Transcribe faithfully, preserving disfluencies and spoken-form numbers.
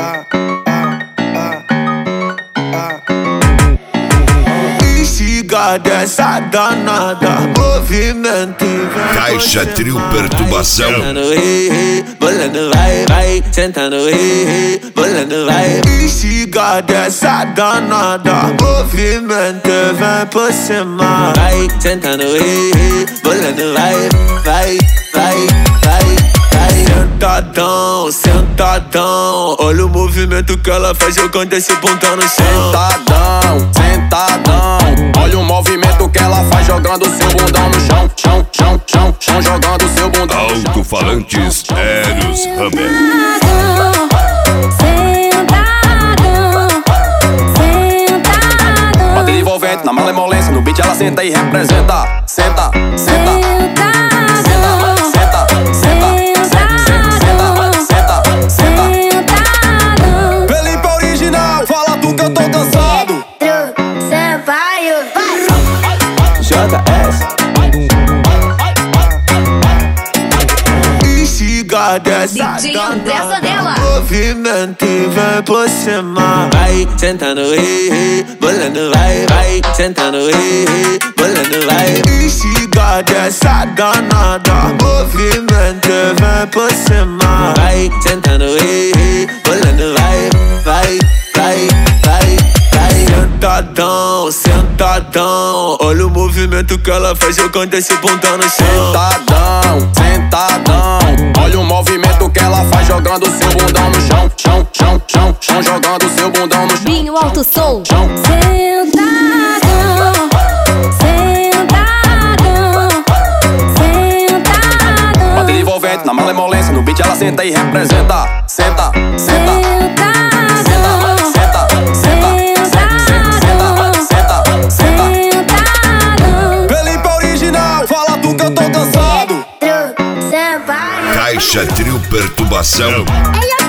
Instiga dessa danada, movimento e vem. Caixa Trio Perturbação. Sentando rei, rei, bolando vai, vai. Sentando rei, rei, bolando vai. Instiga dessa danada, movimento e vem por cima. Vai, sentando rei, rei, bolando vai, vai, vai, vai. Sentadão, sentadão, olha o movimento que ela faz jogando esse bundão no chão. Sentadão, sentadão, olha o movimento que ela faz jogando seu bundão no chão. Chão, chão, chão, chão, jogando seu bundão no chão. Alto-falantes Eros Hammer. Sentadão, sentadão. Bater envolvente na malemolência, no beat ela senta e representa. Senta, senta. Instiga dessa danada, movimento e vem por cima. Vai, sentando rei, rei, bolando vai, vai. Sentando rei, rei, bolando vai. Instiga dessa danada, movimento e vem por cima. Vai, sentando rei, rei, bolando vai, vai, vai, vai. Sentadão, sentadão, olha o movimento que ela faz jogando esse bundão no chão. Sentadão, sentadão, olha o movimento que ela faz jogando seu bundão no chão. Chão, chão, chão, chão, jogando seu bundão no chão. Binho Alto Som. Chão. Sentadão, sentadão, sentadão. Bater envolvente na malemolência, no beat ela senta e representa. Senta, senta. Caixa Trio Perturbação.